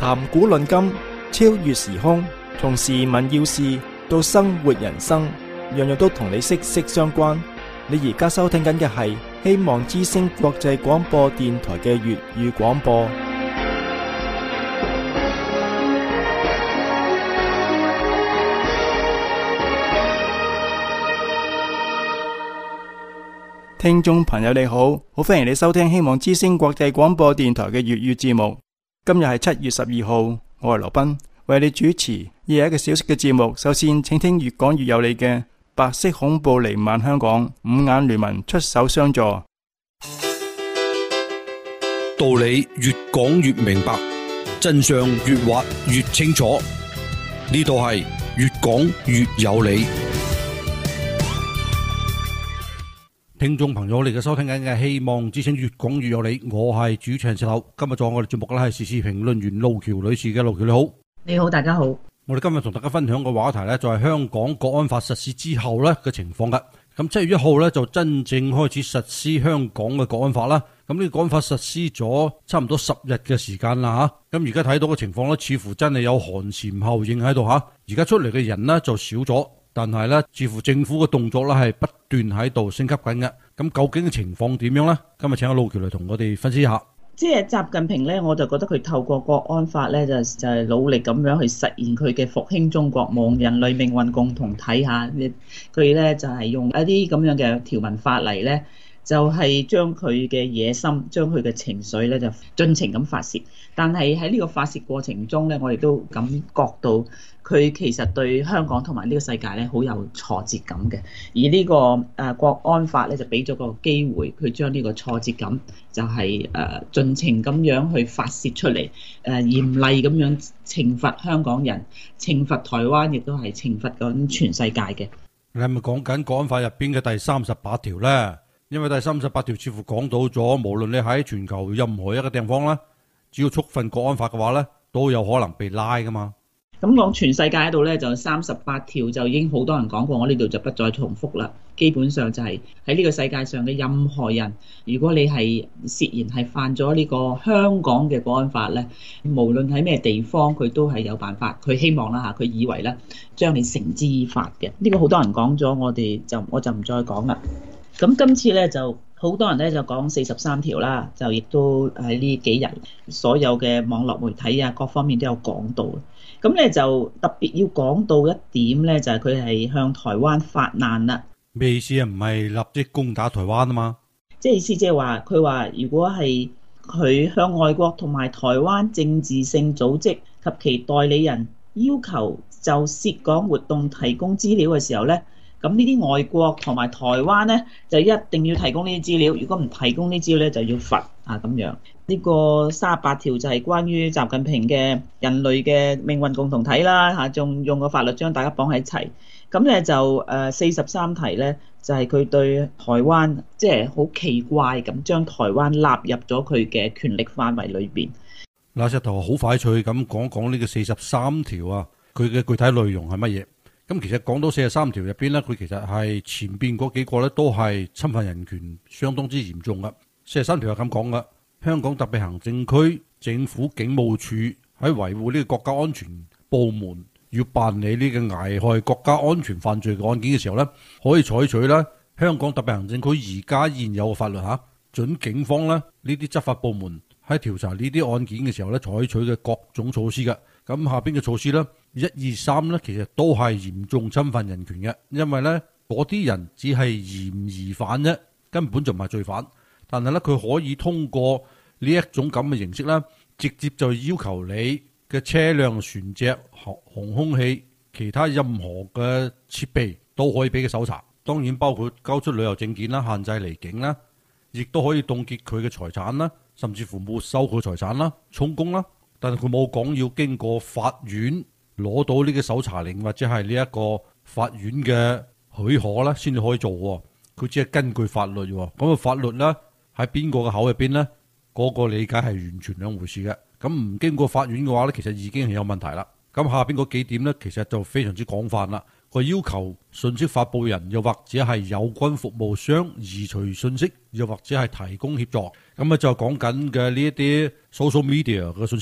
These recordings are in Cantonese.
談古論今，超越時空，從時聞要事到生活人生，樣樣都同你息息相關。你而家收聽緊嘅係希望之聲國際廣播電台嘅粵語廣播。聽眾朋友你好，好歡迎你收聽希望之聲國際廣播電台嘅粵語節目。今日係7月12號，我係羅賓，為你主持以下一個小時嘅節目。首先請聽越講越有理嘅白色恐怖彌漫香港，五眼聯盟出手相助。 道理越講越明白，真相越挖越清楚。呢度係越講越有理。聽眾朋友，你嘅收聽緊嘅希望之聲越講越有理，我係主持人石頭。今日做我哋節目嘅咧係時事評論員路橋女士嘅。路橋你好。 你好，大家好。 我哋今日同大家分享嘅話題咧就係香港國安法實施之後咧嘅情況嘅。咁7月1號咧就真正開始實施香港嘅國安法啦。咁呢個國安法實施咗差唔多10日嘅時間啦吓。咁而家睇到嘅情況咧，似乎真係有寒蟬效應喺度吓。而家出嚟嘅人呢就少咗。但係咧，似乎政府嘅動作咧係不斷喺度升級緊嘅。咁究竟嘅情況點樣呢？今日請阿路橋嚟同我哋分析一下。 即係習近平咧，我就覺得佢透過國安法咧，就係努力咁樣去實現佢嘅復興中國夢、人類命運共同體下。佢咧就係用一啲咁樣嘅條文法例咧，就係將佢嘅野心、將佢嘅情緒咧就盡情咁發泄。但係喺呢個發泄過程中咧，我亦都感覺到佢其實對香港同埋呢個世界咧好有挫折感嘅。而呢個國安法咧就俾咗個機會，佢將呢個挫折感就係盡情咁樣去發泄出嚟，嚴厲咁樣懲罰香港人、懲罰台灣，亦都係懲罰緊全世界嘅。 你係咪講緊國安法入邊嘅第38條咧？因為第38條似乎講到咗，無論你喺全球任何一個地方啦，只要觸犯國安法嘅話咧，都有可能被拉噶嘛。 咁講全世界喺度咧，就38條就已經好多人講過，我呢度就不再重複啦。基本上就係喺呢個世界上嘅任何人，如果你係涉嫌係犯咗呢個香港嘅國安法咧，無論喺咩地方，佢都係有辦法。佢希望啦嚇，佢以為咧將你繩之以法嘅。呢個好多人講咗，我就唔再講啦。咁今次咧就好多人咧就講43條啦，就亦都喺呢幾日所有嘅網絡媒體啊各方面都有講到。咁咧就特別要講到一點咧，就係佢係向台灣發難啦。 咩意思啊？唔係立即攻打台灣啊嘛？ 即係意思即係話，佢話如果係佢向外國同埋台灣政治性組織及其代理人要求就涉港活動提供資料嘅時候咧，咁呢啲外國同埋台灣咧就一定要提供呢啲資料，如果唔提供呢啲資料咧就要罰啊咁樣。呢個38條就係關於習近平嘅人類嘅命運共同體啦嚇，仲用個法律將大家綁喺一齊。咁咧就43題咧就係佢對台灣即係好奇怪咁將台灣納入咗佢嘅權力範圍裏邊。 嗱，石頭好快脆咁講講呢個43條啊，佢嘅具體內容係乜嘢？咁其實講到43條入邊咧，佢其實係前邊嗰幾個咧都係侵犯人權相當之嚴重噶。43條係咁講噶，香港特別行政區政府警務處喺維護呢個國家安全部門要辦理呢個危害國家安全犯罪嘅案件嘅時候咧，可以採取咧香港特別行政區而家現有嘅法律吓，准警方咧呢啲執法部門喺調查呢啲案件嘅時候咧採取嘅各種措施嘅。咁下邊嘅措施咧，1、2、3咧，其實都係嚴重侵犯人權嘅，因為咧嗰啲人只係嫌疑犯啫，根本就唔係罪犯。但係咧，佢可以通過呢一種咁嘅形式咧，直接就要求你嘅車輛、船隻、航空器、其他任何嘅設備都可以俾佢搜查。當然包括交出旅遊證件啦、限制離境啦，亦都可以凍結佢嘅財產啦，甚至乎沒收佢財產啦、充公啦。但係佢冇講要經過法院攞到呢個搜查令或者係呢一個法院嘅許可咧，先至可以做。佢只係根據法律。咁啊，法律咧喺邊個嘅口入邊咧，嗰個理解係完全兩回事嘅。咁唔經過法院嘅話咧，其實已經係有問題啦。咁下邊嗰幾點咧，其實就非常之廣泛啦。佢要求信息發布人又或者係有關服務商移除信息，又或者係提供協助。咁啊就講緊嘅呢一啲 social media 嘅信息啦，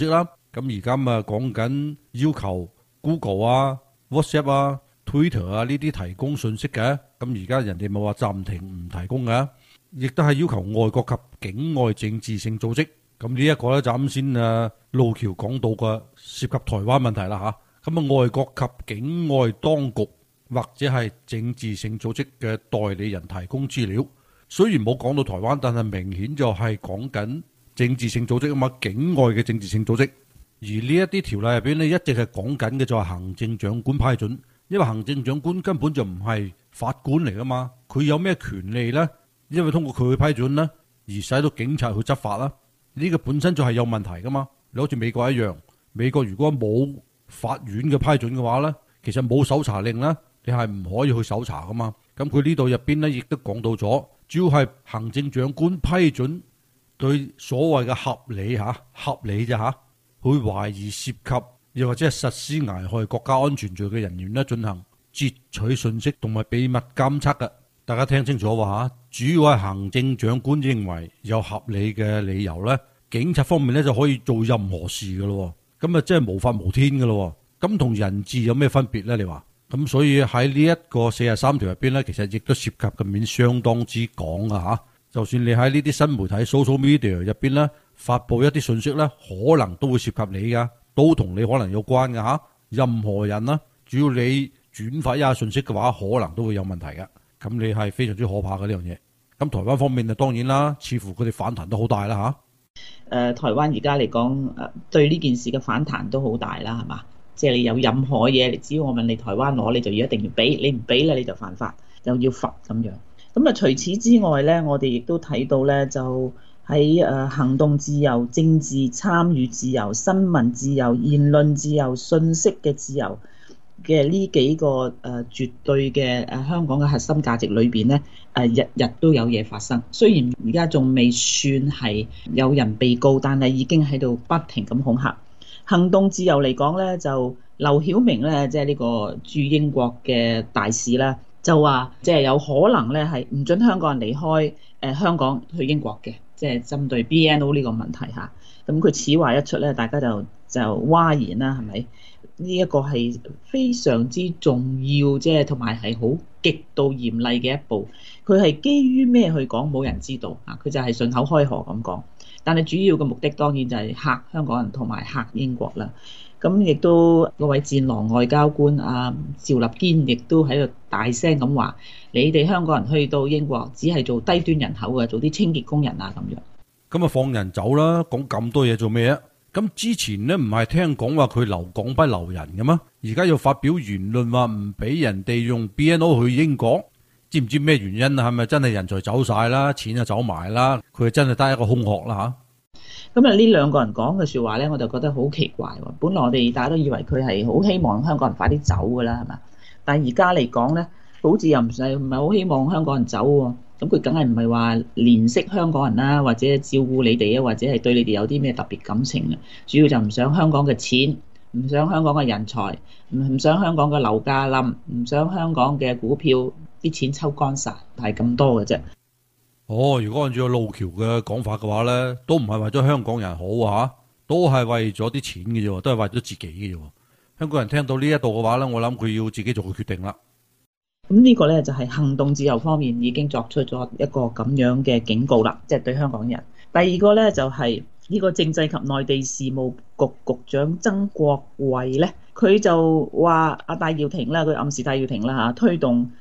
咁而家講緊要求 Google 啊、WhatsApp 啊、Twitter 啊呢啲提供信息嘅，咁而家人哋冇話暫停唔提供嘅，亦都係要求外國及境外政治性組織。咁呢一個咧就啱先路橋講到嘅涉及台灣問題啦嚇。咁外國及境外當局或者係政治性組織嘅代理人提供資料，雖然冇講到台灣，但係明顯就係講緊政治性組織啊嘛，境外嘅政治性組織。而呢一啲條例入邊咧，一直係講緊嘅就係行政長官批准，因為行政長官根本就唔係法官嚟噶嘛，佢有咩權利呢？因為通過佢去批准呢，而使到警察去執法啦，呢個本身就係有問題噶嘛。你好似美國一樣，美國如果冇法院嘅批准嘅話呢，其實冇搜查令呢，你係唔可以去搜查噶嘛。咁佢呢度入邊呢，亦都講到咗，主要係行政長官批准對所謂嘅合理啫嚇，去懷疑涉及又或者係實施危害國家安全罪嘅人員咧，進行截取信息同埋秘密監測嘅。大家聽清楚喎嚇，主要係行政長官認為有合理嘅理由咧，警察方面咧就可以做任何事嘅咯。咁啊，即係無法無天嘅咯。咁同人治有咩分別咧？你話咁，所以喺呢一個43條入邊咧，其實亦都涉及嘅面相當之廣啊嚇。就算你喺呢啲新媒體 social media 入邊咧，發布一啲信息咧，可能都會涉及你噶，都同你可能有關噶嚇。任何人啦，只要你轉發一下信息嘅話，可能都會有問題噶。咁你係非常之可怕嘅呢樣嘢。咁台灣方面啊，當然啦，似乎佢哋反彈都好大啦嚇。 台灣而家嚟講，對呢件事嘅反彈都好大啦，係嘛？即係你有任何嘢，只要我問你台灣攞，你就要一定要俾，你唔俾咧你就犯法，又要罰咁樣。咁啊，除此之外咧，我哋亦都睇到咧，就喺行動自由、政治參與自由、新聞自由、言論自由、信息嘅自由嘅呢幾個絕對嘅香港嘅核心價值裏邊咧，日日都有嘢發生。雖然而家仲未算係有人被告，但係已經喺度不停咁恐嚇。行動自由嚟講咧，就劉曉明咧，即係呢個駐英國嘅大使啦，就話即係有可能咧係唔准香港人離開香港去英國嘅，即係針對 BNO 呢個問題嚇。咁佢此話一出咧，大家就嘩然啦，係咪？呢一個係非常之重要，即係同埋係好極度嚴厲嘅一步。佢係基於咩去講，冇人知道啊！佢就係順口開河咁講。但係主要嘅目的當然就係嚇香港人同埋嚇英國啦。咁亦都嗰位戰狼外交官趙立堅亦都喺度大聲咁話：你哋香港人去到英國只係做低端人口嘅，做啲清潔工人啊咁樣。 咁啊放人走啦，講咁多嘢做咩啊？咁之前呢唔係聽講話佢留港不留人嘅咩？而家又發表言論話唔俾人哋用 BNO 去英國，知唔知咩原因啊？係咪真係人才走晒啦，錢就走埋啦？佢真係得一個空殼啦嚇。 咁啊，呢兩個人講嘅説話咧，我就覺得好奇怪喎。本來我哋大家都以為佢係好希望香港人快啲走㗎啦，係嘛？但係而家嚟講咧，好似又唔係好希望香港人走喎。咁佢梗係唔係話憐惜香港人啦，或者照顧你哋啊，或者係對你哋有啲咩特別感情啊？主要就唔想香港嘅錢，唔想香港嘅人才，唔想香港嘅樓價冧，唔想香港嘅股票啲錢抽乾晒，係咁多嘅啫。 如果按照路橋嘅講法嘅話咧，都唔係為咗香港人好啊，都係為咗啲錢嘅啫，都係為咗自己嘅啫。香港人聽到呢一度嘅話咧，我諗佢要自己做個決定啦。 咁呢個咧就係行動自由方面已經作出咗一個咁樣嘅警告啦，即係對香港人。第二個咧就係呢個政制及內地事務局局長曾國衛咧，佢就話戴耀廷啦，佢暗示戴耀廷啦嚇，推動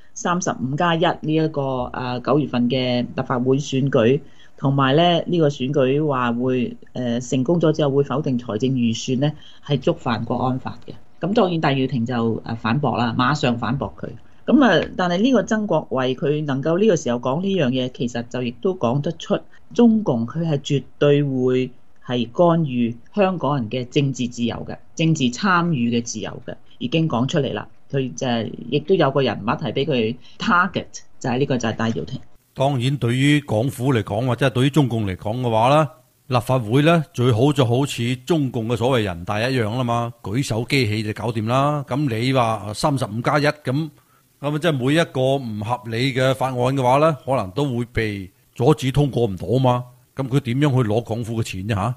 35+1呢一個9月份嘅立法會選舉，同埋咧呢個選舉話會成功咗之後會否定財政預算咧，係觸犯國安法嘅。咁當然戴耀廷就反駁啦，馬上反駁佢。咁但係呢個曾國衛佢能夠呢個時候講呢樣嘢，其實就亦都講得出中共佢係絕對會係干預香港人嘅政治自由嘅、政治參與嘅自由嘅，已經講出嚟啦。佢就係亦都有個人物係俾佢 target，就係呢個就係戴耀廷。 當然對於港府嚟講，或者係對於中共嚟講嘅話咧，立法會咧最好就好似中共嘅所謂人大一樣啦嘛，舉手機器就搞掂啦。咁你話35+1咁即係每一個唔合理嘅法案嘅話咧，可能都會被阻止通過唔到嘛。咁佢點樣去攞港府嘅錢啫嚇？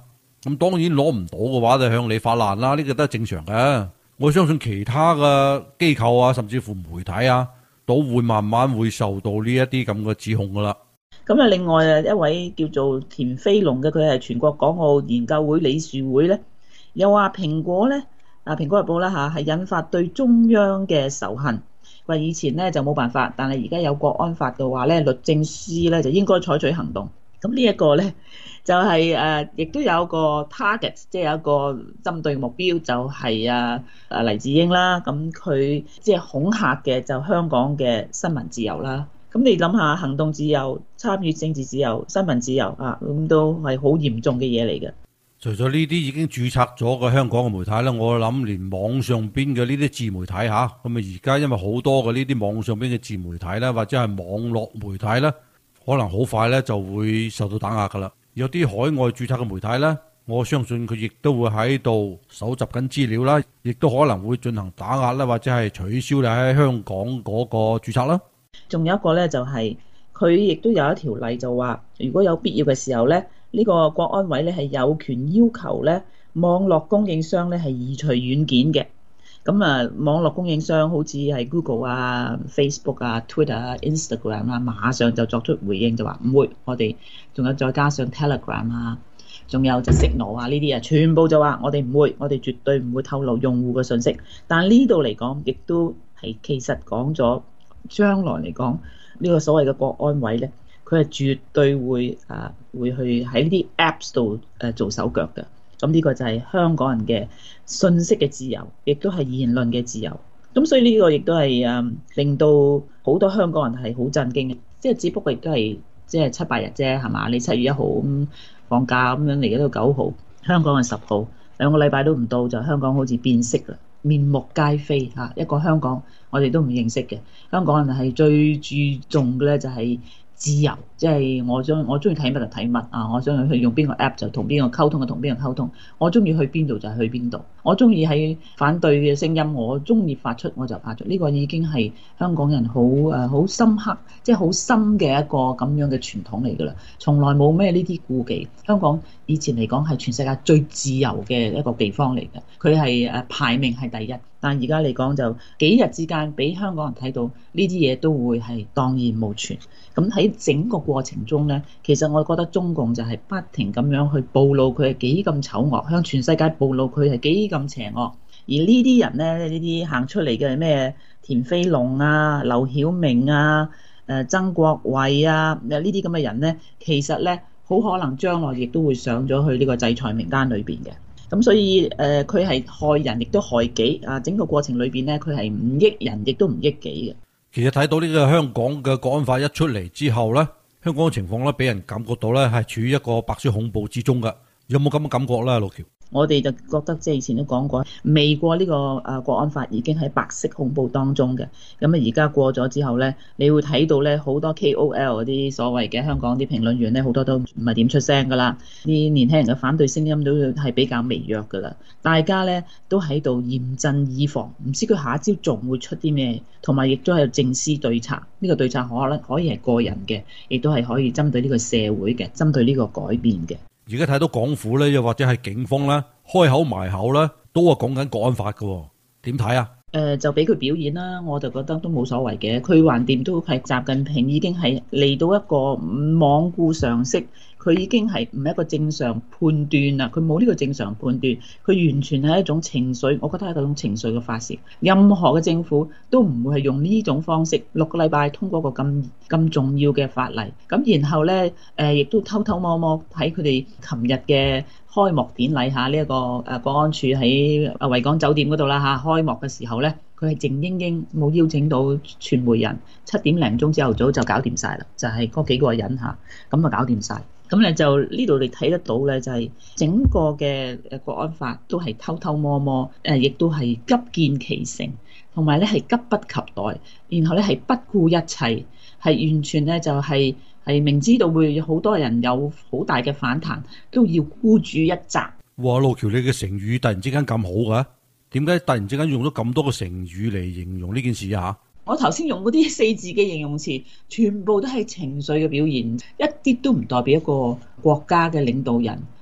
咁當然攞唔到嘅話就向你發難啦，呢個都係正常嘅。我相信其他嘅機構啊，甚至乎媒體啊，都會慢慢會受到呢一啲咁嘅指控噶啦。 咁啊，另外一位叫做田飛龍嘅，佢係全國港澳研究會理事會咧，又話蘋果咧，蘋果日報啦嚇，係引發對中央嘅仇恨。話以前咧就冇辦法，但係而家有國安法嘅話咧，律政司咧就應該採取行動。咁呢一個咧就係亦都有個 target， 即係有一個針對目標，就係黎智英啦。咁佢即係恐嚇嘅就香港嘅新聞自由啦。咁你諗下，行動自由、參與政治自由、新聞自由啊，咁都係好嚴重嘅嘢嚟嘅。 除咗呢啲已經註冊咗嘅香港嘅媒體咧，我諗連網上邊嘅呢啲自媒體嚇，咁啊而家因為好多嘅呢啲網上邊嘅自媒體咧，或者係網絡媒體咧，可能好快咧就會受到打壓噶啦。有啲海外註冊嘅媒體咧，我相信佢亦都會喺度搜集緊資料啦，亦都可能會進行打壓啦，或者係取消你喺香港嗰個註冊啦。 仲有一個咧就係佢亦都有一條例就話，如果有必要嘅時候咧，呢個國安委咧係有權要求咧網絡供應商咧係移除軟件嘅。咁啊，網絡供應商好似係 Google 啊、Facebook 啊、Twitter 啊、Instagram 啊，馬上就作出回應，就話唔會。我哋仲有再加上 Telegram 啊，仲有就 Signal 啊呢啲啊，全部就話我哋唔會，我哋絕對唔會透露用戶嘅信息。但呢度嚟講，亦都係其實講咗將來嚟講呢個所謂嘅國安委咧，佢係絕對會去喺呢啲 Apps 度做手腳嘅。咁呢個就係香港人嘅信息嘅自由，亦都係言論嘅自由。咁所以呢個亦都係令到好多香港人係好震驚嘅。即係只不過亦都係即係7-8日啫，係嘛？你7月1號咁放假咁樣嚟到9號，香港係10號，2個禮拜都唔到，就香港好似變色啦，面目皆非嚇。一個香港我哋都唔認識嘅香港人係最注重嘅咧，就係自由，即係我中意睇乜就睇乜啊！我中意去用邊個 app 就同邊個溝通就同邊個溝通，我中意去邊度就去邊度，我中意喺反對嘅聲音，我中意發出我就發出。呢個已經係香港人好深刻，即係好深嘅一個咁樣嘅傳統嚟㗎啦。從來冇咩呢啲顧忌。香港以前嚟講係全世界最自由嘅一個地方嚟嘅，佢係排名係第一。但而家嚟講就幾日之間，俾香港人睇到呢啲嘢都會係蕩然無存。咁喺整個過程中呢，其實我覺得中共就係不停咁樣去暴露佢係幾咁醜惡，向全世界暴露佢係幾咁邪惡。而呢啲人呢，呢啲行出嚟嘅咩田飛龍啊、劉曉明啊、曾國衛啊，呢啲咁嘅人呢，其實呢，好可能將來亦都會上咗去呢個制裁名單裏邊嘅。咁所以佢係害人亦都害己啊！整個過程裏邊咧，佢係唔益人亦都唔益己嘅。 其實睇到呢個香港嘅國安法一出嚟之後咧，香港嘅情況咧，俾人感覺到咧係處於一個白色恐怖之中㗎。有冇咁嘅感覺咧，陸橋？ 我哋就覺得即係以前都講過，未過呢個國安法已經喺白色恐怖當中嘅。咁啊，而家過咗之後咧，你會睇到咧好多 KOL 嗰啲所謂嘅香港啲評論員咧，好多都唔係點出聲噶啦。啲年輕人嘅反對聲音都係比較微弱噶啦。大家咧都喺度嚴陣以防，唔知佢下一招仲會出啲咩，同埋亦都係正思對策。呢個對策可以係個人嘅，亦都係可以針對呢個社會嘅，針對呢個改變嘅。 而家睇到港府咧，又或者係警方咧，開口埋口咧，都係講緊國安法嘅，點睇啊？ 就俾佢表演啦，我就覺得都冇所謂嘅。佢橫掂都係習近平已經係嚟到一個罔顧常識，佢已經係唔係一個正常判斷啦。佢冇呢個正常判斷，佢完全係一種情緒，我覺得係一種情緒嘅發泄。任何嘅政府都唔會係用呢種方式6個禮拜通過個咁重要嘅法例，咁然後咧亦都偷偷摸摸睇佢哋琴日嘅開幕典禮下呢一個國安處喺維港酒店嗰度啦嚇，開幕嘅時候咧，佢係靜英英冇邀請到傳媒人，7點零鐘朝頭早就搞掂晒啦，就係嗰幾個人嚇，咁啊搞掂晒。咁咧就呢度你睇得到咧，就係整個嘅國安法都係偷偷摸摸，亦都係急見其成，同埋咧係急不及待，然後咧係不顧一切，係完全咧就係明知道會有好多人有好大嘅反彈，都要孤注一擲。 哇！陸橋，你嘅成語突然之間咁好嘅，點解突然之間用咗咁多個成語嚟形容呢件事啊？ 我頭先用嗰啲4字嘅形容詞，全部都係情緒嘅表現，一啲都唔代表一個國家嘅領導人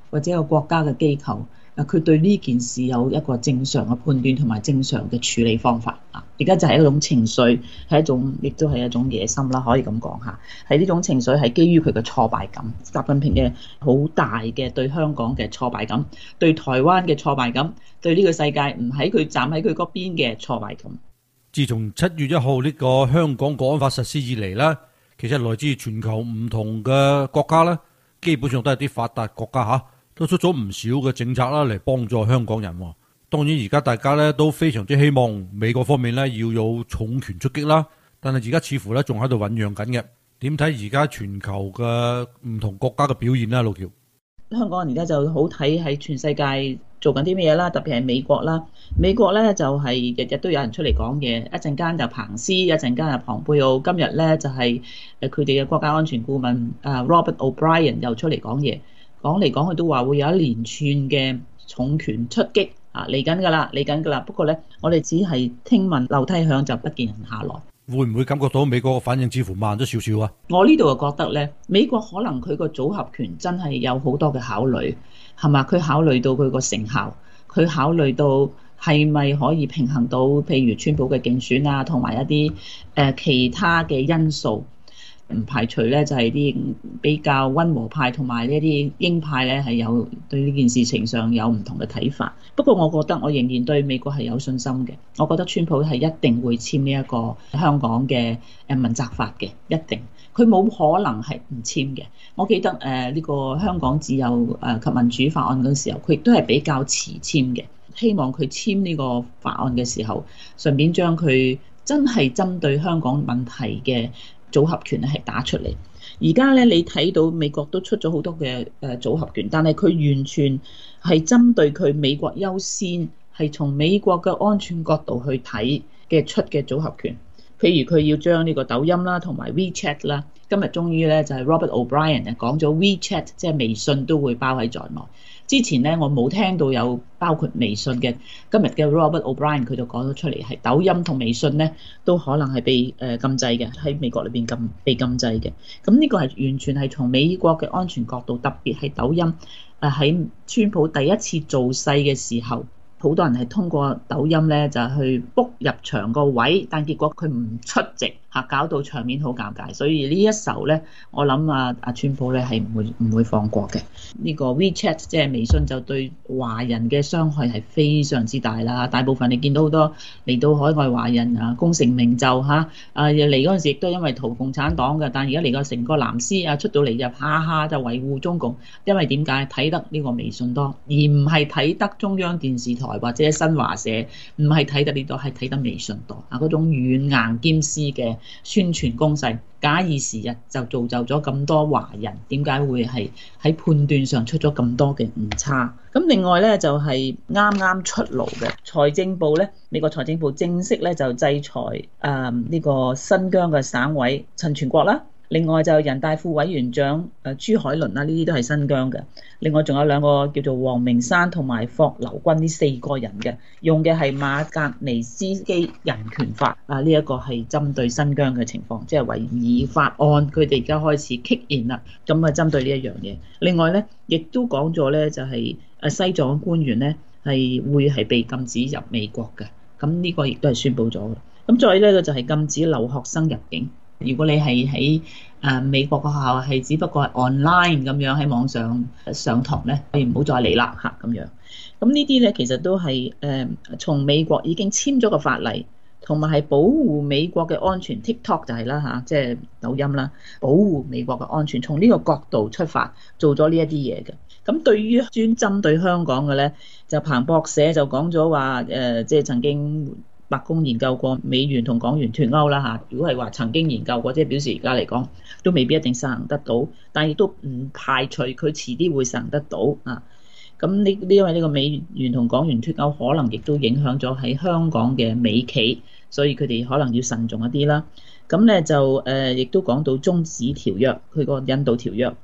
或者一個國家嘅機構，佢對呢件事有一個正常嘅判斷同埋正常嘅處理方法啊！而家就係一種情緒，係一種亦都係一種野心啦，可以咁講下。係呢種情緒係基於佢嘅挫敗感，習近平嘅好大嘅對香港嘅挫敗感，對台灣嘅挫敗感，對呢個世界唔喺佢站喺佢嗰邊嘅挫敗感。 自從7月1號呢個香港國安法實施以嚟呢，其實來自全球唔同嘅國家呢，基本上都係啲發達國家嚇，都出咗唔少嘅政策啦嚟幫助香港人。當然而家大家呢都非常之希望美國方面呢要有重拳出擊啦，但係而家似乎呢仲喺度醖釀緊嘅。點睇而家全球嘅唔同國家嘅表現呢？老喬， 香港人而家就好睇喺全世界做緊啲咩嘢啦，特別係美國啦。美國咧就係日日都有人出嚟講嘢，一陣間就彭斯，一陣間就蓬佩奧，今日咧就係佢哋嘅國家安全顧問Robert O'Brien 又出嚟講嘢，講嚟講去都話會有一連串嘅重拳出擊啊，嚟緊㗎啦，嚟緊㗎啦。不過咧，我哋只係聽聞樓梯響就不見人下來。 會唔會感覺到美國嘅反應似乎慢咗少少啊？ 我呢度就覺得咧，美國可能佢個組合拳真係有好多嘅考慮，係嘛？佢考慮到佢個成效，佢考慮到係咪可以平衡到譬如川普嘅競選啊，同埋一啲其他嘅因素。唔排除咧，就係啲比較溫和派同埋呢啲鷹派咧，係有對呢件事情上有唔同嘅睇法。不過我覺得我仍然對美國係有信心嘅。我覺得川普係一定會簽呢一個香港嘅問責法嘅，一定。佢冇可能係唔簽嘅。我記得呢個香港自由及民主法案嗰時候，佢亦都係比較遲簽嘅。希望佢簽呢個法案嘅時候，順便將佢真係針對香港問題嘅組合拳咧係打出嚟。而家咧你睇到美國都出咗好多嘅組合拳，但係佢完全係針對佢美國優先，係從美國嘅安全角度去睇嘅出嘅組合拳。譬如佢要將呢個抖音啦同埋 WeChat 啦，今日終於咧就係 Robert O'Brien 講咗 WeChat 即係微信都會包喺在內。之前咧我冇聽到有包括微信嘅，今日嘅 Robert O'Brien 佢就講咗出嚟，係抖音同微信咧都可能係被禁制嘅，喺美國裏邊被禁制嘅。咁呢個係完全係從美國嘅安全角度，特別係抖音喺川普第一次造勢嘅時候，好多人係通過抖音咧就去 book 入場個位，但結果佢唔出席嚇，搞到場面好尷尬。所以呢一手咧，我諗阿川普咧係唔會放過嘅。呢個 WeChat 即係微信就對華人嘅傷害係非常之大啦。大部分你見到好多嚟到海外華人啊，功成名就嚟嗰陣時亦都因為逃共產黨嘅，但而家嚟個成個藍絲出到嚟就下下就維護中共，因為點解睇得呢個微信多，而唔係睇得中央電視台或者新華社，唔係睇得呢度，係睇得微信多嗰種軟硬兼施嘅宣傳攻勢，假以時日就造就咗咁多華人，點解會係喺判斷上出咗咁多嘅誤差？咁另外咧就係啱啱出爐嘅財政部咧，美國財政部正式咧就制裁呢個新疆嘅省委陳全國啦。另外就人大副委員長朱海倫啦，呢啲都係新疆嘅。另外仲有兩個叫做黃明山同埋霍留軍呢4個人嘅，用嘅係馬格尼斯基人權法呢一個係針對新疆嘅情況，即係維吾爾法案，佢哋而家開始 kick in 啦，咁針對呢一樣嘢。另外咧，亦都講咗咧，就係西藏官員咧係會係被禁止入美國嘅，咁呢個亦都係宣布咗嘅。咁再咧就係禁止留學生入境。如果你係喺美國個學校係只不過係 online 咁樣喺網上上堂咧，你唔好再嚟啦嚇咁樣。咁呢啲咧其實都係從美國已經簽咗個法例，同埋係保護美國嘅安全。TikTok 就係啦嚇，即係抖音啦，保護美國嘅安全，從呢個角度出發做咗呢一啲嘢嘅。咁對於專針對香港嘅咧，就彭博社就講咗話即係曾經白宮研究過美元同港元脫鈎啦嚇，如果係話曾經研究過，即係表示而家嚟講都未必一定實行得到，但亦都唔排除佢遲啲會實行得到啊。咁因為呢個美元同港元脫鈎，可能亦都影響咗喺香港嘅美企，所以佢哋可能要慎重一啲啦。咁咧就亦都講到中止條約，佢個引渡條約。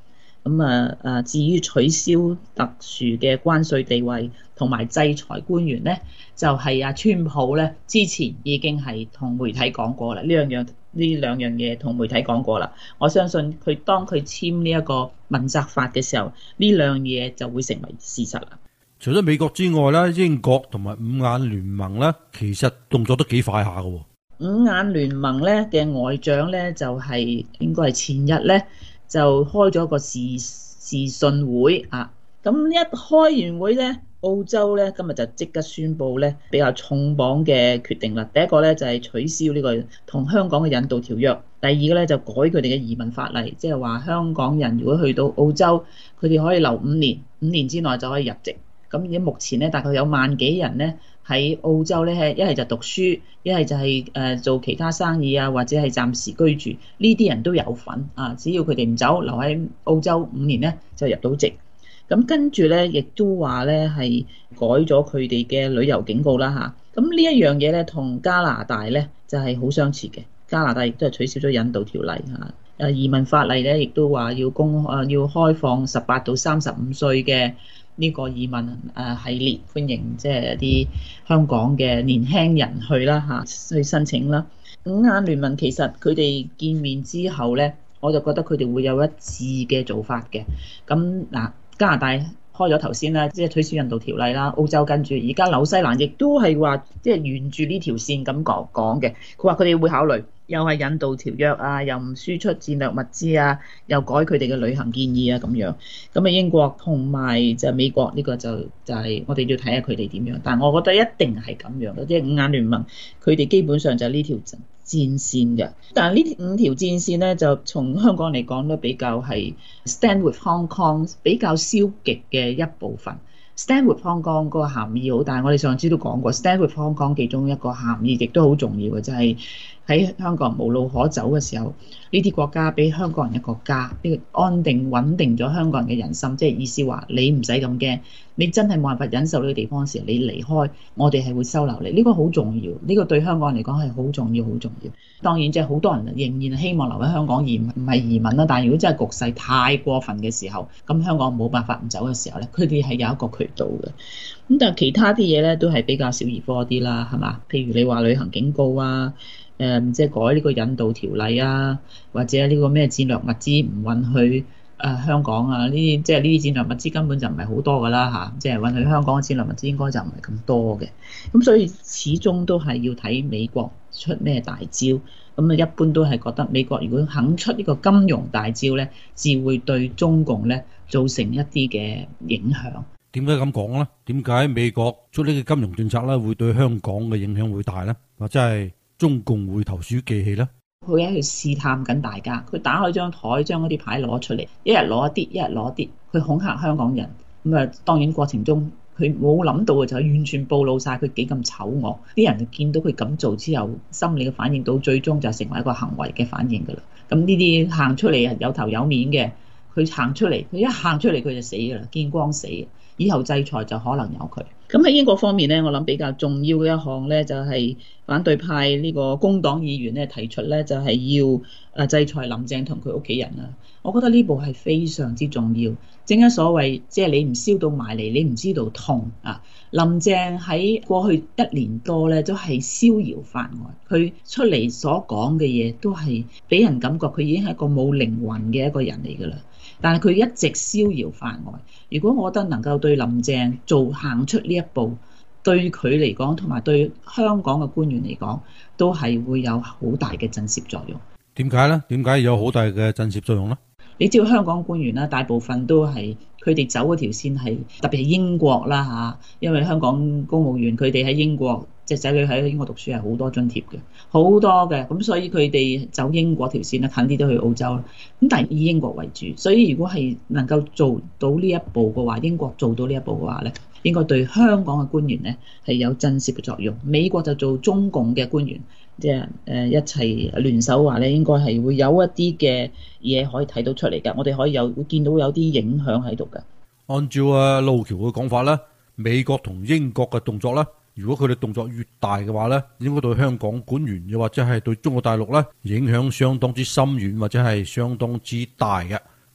至於取消特殊嘅關稅地位同埋制裁官員咧，就係川普咧之前已經係同媒體講過啦，呢兩樣嘢同媒體講過啦。我相信當佢簽呢一個問責法嘅時候，呢兩樣嘢就會成為事實啦。 除咗美國之外咧，英國同埋五眼聯盟咧，其實動作都幾快下㗎。 五眼聯盟咧嘅外長咧就應該係前日咧就開咗個視訊會啊。咁一開完會咧，澳洲咧今日就即刻宣布咧比較重磅嘅決定啦。第一個咧就係取消呢個同香港嘅引渡條約，第二個咧就改佢哋嘅移民法例，即係話香港人如果去到澳洲，佢哋可以留5年，5年之內就可以入籍。咁而家目前咧大概有萬幾人咧喺澳洲咧，一係就讀書，一係就係做其他生意啊，或者係暫時居住，呢啲人都有份啊。只要佢哋唔走，留喺澳洲5年咧，就入到籍。咁跟住咧，亦都話咧係改咗佢哋嘅旅遊警告啦嚇。咁呢一樣嘢咧，同加拿大咧就係好相似嘅。加拿大亦都係取消咗引渡條例嚇。移民法例咧，亦都話要開放18到35歲嘅呢個移民系列，歡迎即係一啲香港嘅年輕人去啦嚇，去申請啦。五眼聯盟其實佢哋見面之後咧，我就覺得佢哋會有一致嘅做法嘅。咁嗱，加拿大開咗頭先啦，即係取消引渡條例啦。澳洲跟住，而家紐西蘭亦都係話，即係沿住呢條線咁講嘅。佢話佢哋會考慮，又係引渡條約啊，又唔輸出戰略物資啊，又改佢哋嘅旅行建議啊咁樣。咁英國同埋就美國呢個就係我哋要睇下佢哋點樣。但係我覺得一定係咁樣嘅，即係五眼聯盟佢哋基本上就係呢條戰線嘅。但係呢5條戰線咧，就從香港嚟講都比較係 Stand with Hong Kong 比較消極嘅一部分。Stand with Hong Kong 嗰個涵義好大，我哋上次都講過。Stand with Hong Kong 其中一個涵義亦都好重要嘅，就係喺香港人無路可走嘅時候，呢啲國家俾香港人一個家，呢個安定穩定咗香港人嘅人心，即係意思話你唔使咁驚，你真係冇辦法忍受呢個地方嘅時候，你離開，我哋係會收留你。呢個好重要，呢個對香港人嚟講係好重要，好重要。當然即係好多人仍然希望留喺香港，而唔係移民啦。但係如果真係局勢太過分嘅時候，咁香港冇辦法唔走嘅時候咧，佢哋係有一個渠道嘅。咁但係其他啲嘢咧都係比較小兒科啲啦，係嘛？譬如你話旅行警告啊，即係改呢個引渡條例啊，或者呢個咩戰略物資唔允許香港啊，呢啲即係呢啲戰略物資根本就唔係好多噶啦嚇，即係允許香港嘅戰略物資應該就唔係咁多嘅。咁所以始終都係要睇美國出咩大招。咁一般都係覺得美國如果肯出呢個金融大招咧，至會對中共咧造成一啲嘅影響。 點解咁講咧？點解美國出呢個金融政策咧，會對香港嘅影響會大咧？或者係中共會投鼠忌器咧？ 佢喺度試探緊大家，佢打開張台，將嗰啲牌攞出嚟，一日攞一啲，一日攞啲，去恐嚇香港人。咁當然過程中佢冇諗到嘅就係完全暴露晒佢幾咁醜惡。啲人見到佢咁做之後，心理嘅反應到最終就成為一個行為嘅反應㗎啦。咁呢啲行出嚟有頭有面嘅，佢行出嚟，佢一行出嚟佢就死㗎啦，見光死。以後制裁就可能有佢。咁喺英國方面咧，我諗比較重要嘅一項咧，就係反對派呢個工黨議員咧提出咧，就係要制裁林鄭同佢屋企人啊。我覺得呢步係非常之重要。正因所謂，即係你唔燒到埋嚟，你唔知道痛啊。林鄭喺過去1年多咧，都係逍遙法外。佢出嚟所講嘅嘢都係俾人感覺佢已經係一個冇靈魂嘅一個人嚟㗎啦。但係佢一直逍遙法外。如果我覺得能夠對林鄭行出呢一步，對佢嚟講同埋對香港嘅官員嚟講，都係會有好大嘅震懾作用。 點解呢？點解有好大嘅震懾作用呢？ 你知道香港官員啦，大部分都係佢哋走嗰條線係特別係英國啦嚇，因為香港公務員佢哋喺英國，即係仔女喺英國讀書係好多津貼嘅，好多嘅，咁所以佢哋走英國條線咧，近啲都去澳洲啦。咁但係以英國為主，所以如果係能夠做到呢一步嘅話，英國做到呢一步嘅話咧，應該對香港嘅官員咧係有震懾嘅作用。美國就做中共嘅官員，即係一齊聯手話咧，應該係會有一啲嘅嘢可以睇到出嚟㗎。我哋可以會見到有啲影響喺度㗎。 按照路橋嘅講法咧，美國同英國嘅動作咧，如果佢哋動作越大嘅話咧，應該對香港官員又或者係對中國大陸咧影響相當之深遠或者係相當之大嘅。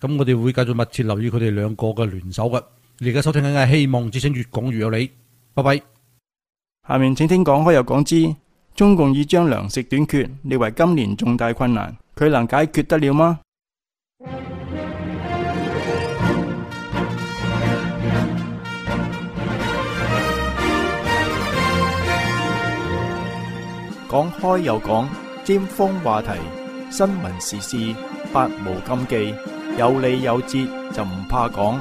咁我哋會繼續密切留意佢哋兩個嘅聯手嘅。你而家收聽緊嘅希望之聲越講越有理，拜拜。 下面請聽講開又講之，中共已將糧食短缺列為今年重大困難，佢能解決得了嗎？講開又講，尖鋒話題，新聞時事，百無禁忌，有理有節就唔怕講。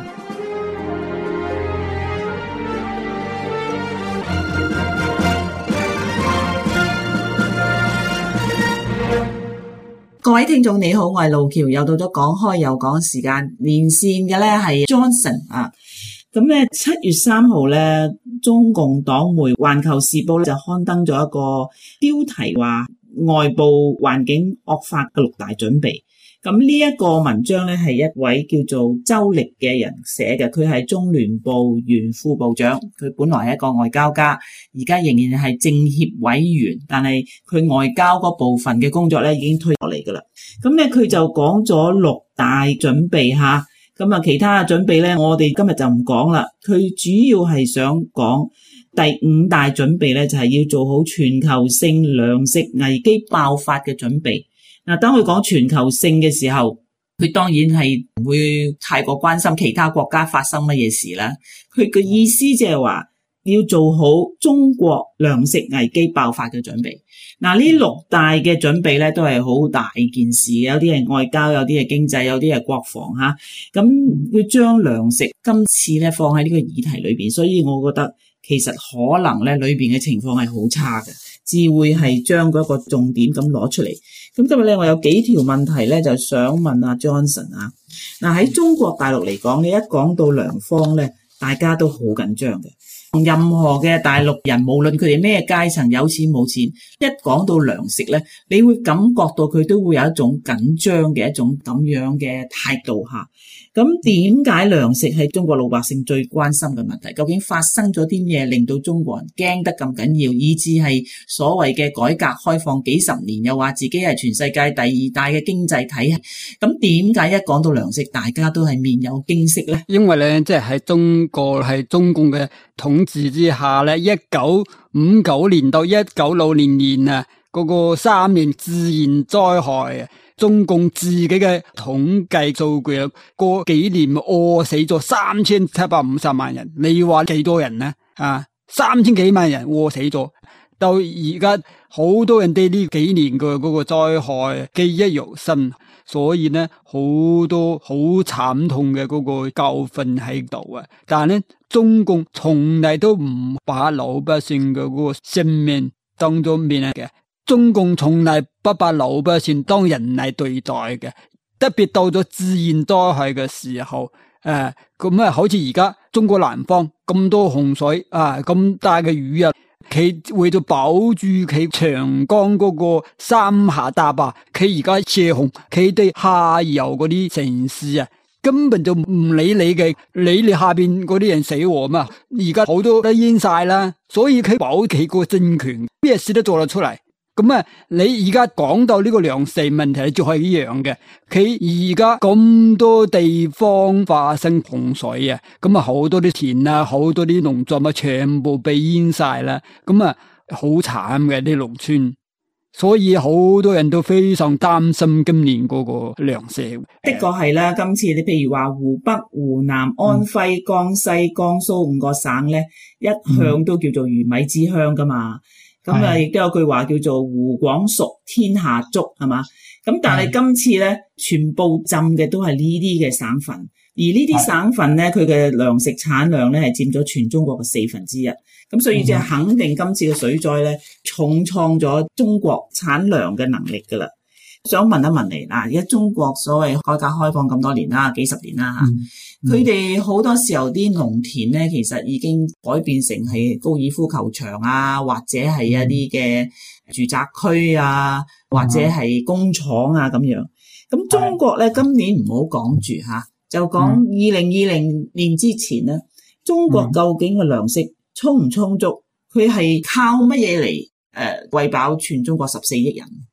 各位聽眾你好，我係路橋，又到咗講開又講時間，連線嘅咧係 Johnson 啊。咁咧7月3號咧，中共黨媒《環球時報》咧就刊登咗一個標題話外部環境惡化嘅6大準備。咁呢一個文章咧係一位叫做周力嘅人寫嘅，佢係中聯部原副部長，佢本來係一個外交家，而家仍然係政協委員，但係佢外交嗰部分嘅工作咧已經推落嚟噶啦。咁咧佢就講咗6大準備吓。咁啊，其他嘅準備咧，我哋今日就唔講啦。佢主要係想講第5大準備咧，就係要做好全球性糧食危機爆發嘅準備。嗱，當佢講全球性嘅時候，佢當然係唔會太過關心其他國家發生乜嘢事啦。佢嘅意思就係話要做好中國糧食危機爆發嘅準備。嗱，呢6大嘅準備咧都係好大件事，有啲係外交，有啲係經濟，有啲係國防吓。咁要將糧食今次咧放喺呢個議題裏邊，所以我覺得其實可能咧裏邊嘅情況係好差嘅，至會係將嗰個重點咁攞出嚟。咁今日咧我有幾條問題咧就想問阿 Johnson 啊。嗱，喺中國大陸嚟講，你一講到糧荒咧，大家都好緊張嘅。任何嘅大陸人，無論佢哋咩階層，有錢冇錢，一講到糧食咧，你會感覺到佢都會有一種緊張嘅一種咁樣嘅態度吓。咁點解糧食係中國老百姓最關心嘅問題？究竟發生咗啲咩令到中國人驚得咁緊要，以致係所謂嘅改革開放幾十年，又話自己係全世界第2大嘅經濟體系？咁點解一講到糧食，大家都係面有驚色咧？ 因為咧，即係喺中國係中共嘅統治之下咧，1959年到1960年啊，嗰個3年自然災害啊。中共自己嘅統計數據，過幾年餓死咗3750萬人，你話幾多人呢？3000幾萬人餓死咗，到而家好多人對呢幾年嘅嗰個災害記憶猶新，所以呢好多好慘痛嘅嗰個教訓喺度啊！但係呢，中共從嚟都唔把老百姓嘅嗰個性命當咗面嘅。中共從來不把老百姓當人嚟對待嘅，特別到咗自然災害嘅時候，咁好似而家中國南方咁多洪水啊，咁大嘅雨啊，佢為咗保住佢長江嗰個三峽大壩，佢而家泄洪，佢哋下游嗰啲城市啊，根本就唔理你嘅，理你下邊嗰啲人死活嘛。而家好多都淹晒啦，所以佢保佢個政權，咩事都做得出嚟。咁啊，你而家講到呢個糧食問題就係一樣嘅，佢而家咁多地方發生洪水啊，咁啊好多啲田啊，好多啲農作物全部被淹晒啦，咁啊好慘嘅啲農村，所以好多人都非常擔心今年嗰個糧食。 的確係啦，今次你譬如話湖北、湖南、安徽、江西、江蘇5個省咧，一向都叫做魚米之鄉噶嘛。咁啊，亦都有句話叫做湖廣熟，天下足，係嘛？咁但係今次咧，全部浸嘅都係呢啲嘅省份，而呢啲省份咧，佢嘅糧食產量咧係佔咗全中國嘅1/4。咁所以即係肯定今次嘅水災咧，重創咗中國產糧嘅能力噶啦。想問一問你嗱，而家中國所謂改革開放咁多年啦，幾十年啦吓，佢哋好多時候啲農田咧，其實已經改變成係高爾夫球場啊，或者係一啲嘅住宅區啊，或者係工廠啊咁樣。咁中國咧今年唔好講住吓，就講2020年之前咧，中國究竟嘅糧食充唔充足？佢係靠乜嘢嚟餵飽全中國14億人？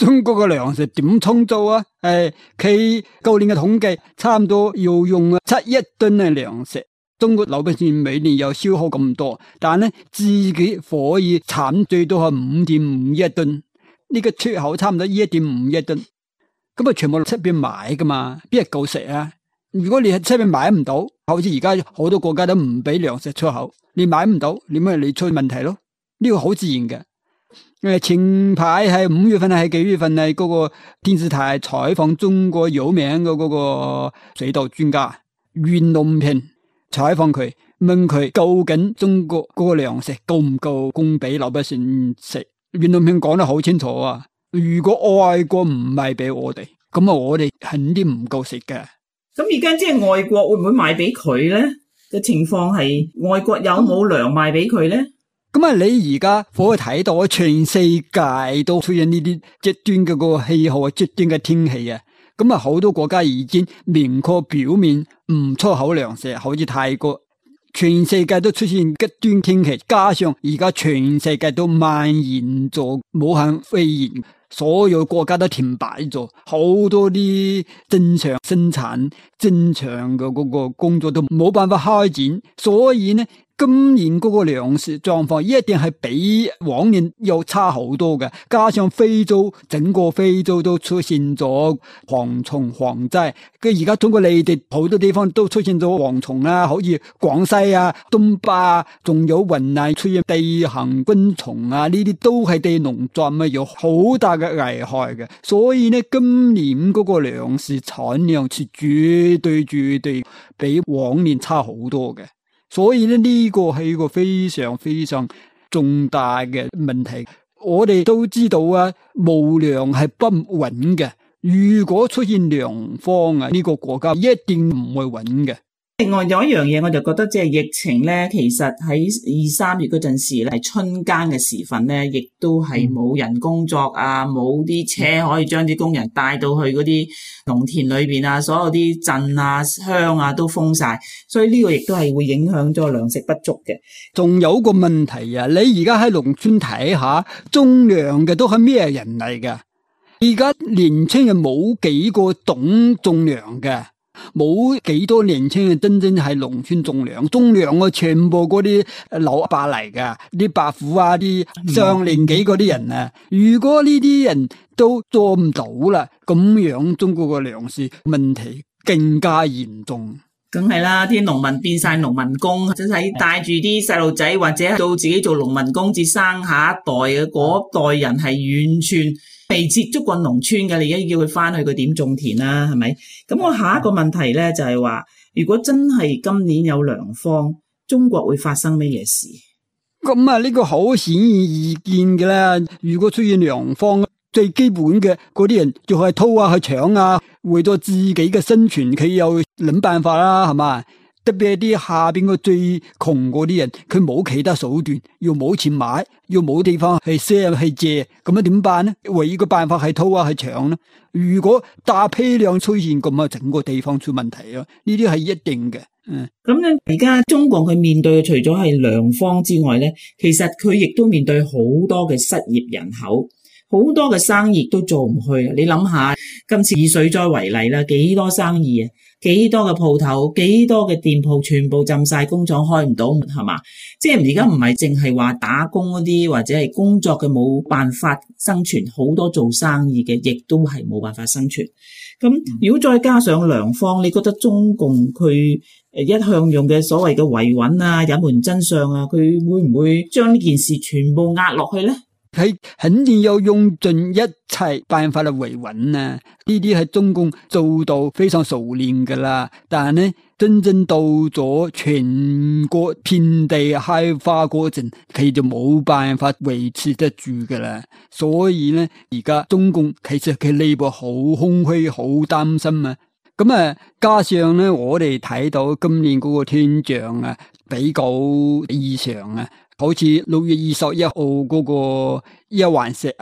中國嘅糧食點充足啊？佢舊年嘅統計差唔多要用7億噸嘅糧食。中國老百姓每年有消耗咁多，但係咧自己可以產最多係5.5億噸，呢個出口差唔多1.5億噸，咁啊全部出邊買噶嘛，邊係夠食啊？如果你喺出邊買唔到，好似而家好多國家都唔俾糧食出口，你買唔到，你咪你出問題咯。呢個好自然嘅。前排係5月份係幾月份嗰個電視台採訪中國有名嘅嗰個水稻專家袁隆平。採訪佢，問佢究竟中國嗰個糧食夠唔夠供俾老百姓食？袁隆平講得好清楚啊！如果外國唔賣俾我哋，咁啊我哋肯定唔夠食嘅。 咁而家即係外國會唔會賣俾佢咧？嘅情況係外國有冇糧賣俾佢咧？ 咁啊，你而家可以睇到全世界都出現呢啲極端嘅個氣候啊，極端嘅天氣啊。咁啊，好多國家已經明確表明唔出口糧食，好似泰國，全世界都出現極端天氣，加上而家全世界都蔓延咗武漢肺炎，所有國家都停擺咗，好多啲正常生產、正常嘅嗰個工作都冇辦法開展，所以呢，今年嗰個糧食狀況一定係比往年又差好多嘅，加上整個非洲都出現咗蝗蟲蝗災，而家中國內地好多地方都出現咗蝗蟲啦，好似廣西啊、東北啊，仲有雲南出現地行昆蟲啊，呢啲都係對農作物有好大嘅危害嘅，所以呢，今年嗰個糧食產量是絕對比往年差好多嘅。所以呢個係一個非常非常重大嘅問題。我哋都知道啊，無糧係不穩嘅。如果出現糧荒啊，呢個國家一定唔會穩嘅。 另外有一樣嘢，我就覺得即係疫情咧，其實喺2、3月嗰陣時咧，係春耕嘅時分咧，亦都係冇人工作啊，冇啲車可以將啲工人帶到去嗰啲農田裏邊啊，所有啲鎮啊、鄉啊都封晒，所以呢個亦都係會影響咗糧食不足嘅。 仲有個問題啊，你而家喺農村睇下，種糧嘅都係咩人嚟㗎？而家年輕人冇幾個懂種糧嘅。冇幾多年輕人真正係農村種糧啊，全部嗰啲老阿伯嚟噶，啲伯父啊，啲上年紀嗰啲人啊。如果呢啲人都做唔到啦，咁樣中國嘅糧食問題更加嚴重。 梗係啦，啲農民變晒農民工，真係帶住啲細路仔或者到自己做農民工至生下一代嘅嗰代人係完全未接觸過農村嘅，你而家叫佢翻去佢點種田啦，係咪？咁我下一個問題咧就係話，如果真係今年有糧荒，中國會發生咩嘢事？ 咁啊，呢個好顯而易見嘅啦。如果出現糧荒，最基本嘅嗰啲人就係偷啊、去搶啊，為咗自己嘅生存，佢又諗辦法啦，係嘛？特別係啲下邊個最窮嗰啲人，佢冇其他手段，又冇錢買，又冇地方去去借，咁樣點辦呢？唯一個辦法係偷啊，去搶呢。如果大批量出現咁啊，整個地方出問題咯，呢啲係一定嘅。 咁咧，而家中國佢面對嘅除咗係糧荒之外咧，其實佢亦都面對好多嘅失業人口。好多嘅生意都做唔去，你諗下，今次以水災為例啦，幾多生意啊，幾多嘅鋪頭，幾多嘅店鋪，全部浸晒，工廠開唔到門，係嘛？即係而家唔係淨係話打工嗰啲或者係工作嘅冇辦法生存，好多做生意嘅亦都係冇辦法生存。咁如果再加上糧荒，你覺得中共佢一向用嘅所謂嘅維穩啊、隱瞞真相啊，佢會唔會將呢件事全部壓落去咧？ 佢肯定要用盡一切辦法嚟維穩啊！呢啲係中共做到非常熟練噶啦，但係呢，真正到咗全國遍地開花嗰陣，佢就冇辦法維持得住噶啦。所以呢，而家中共其實佢內部好空虛，好擔心啊！咁啊，加上呢，我哋睇到今年嗰個天象啊，比較異常啊。好似6月21號嗰個一環石啊，